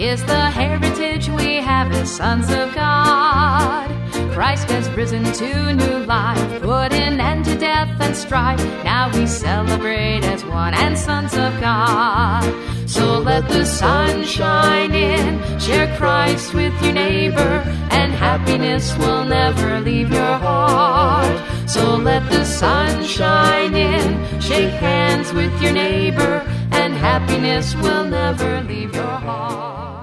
is the heritage we have as sons of God. Christ has risen to new life, put an end to death and strife. Now we celebrate as one and sons of God. So let the sun shine in, share Christ with your neighbor, and happiness will never leave your heart. So let the sun shine in, shake hands with your neighbor, and happiness will never leave your heart.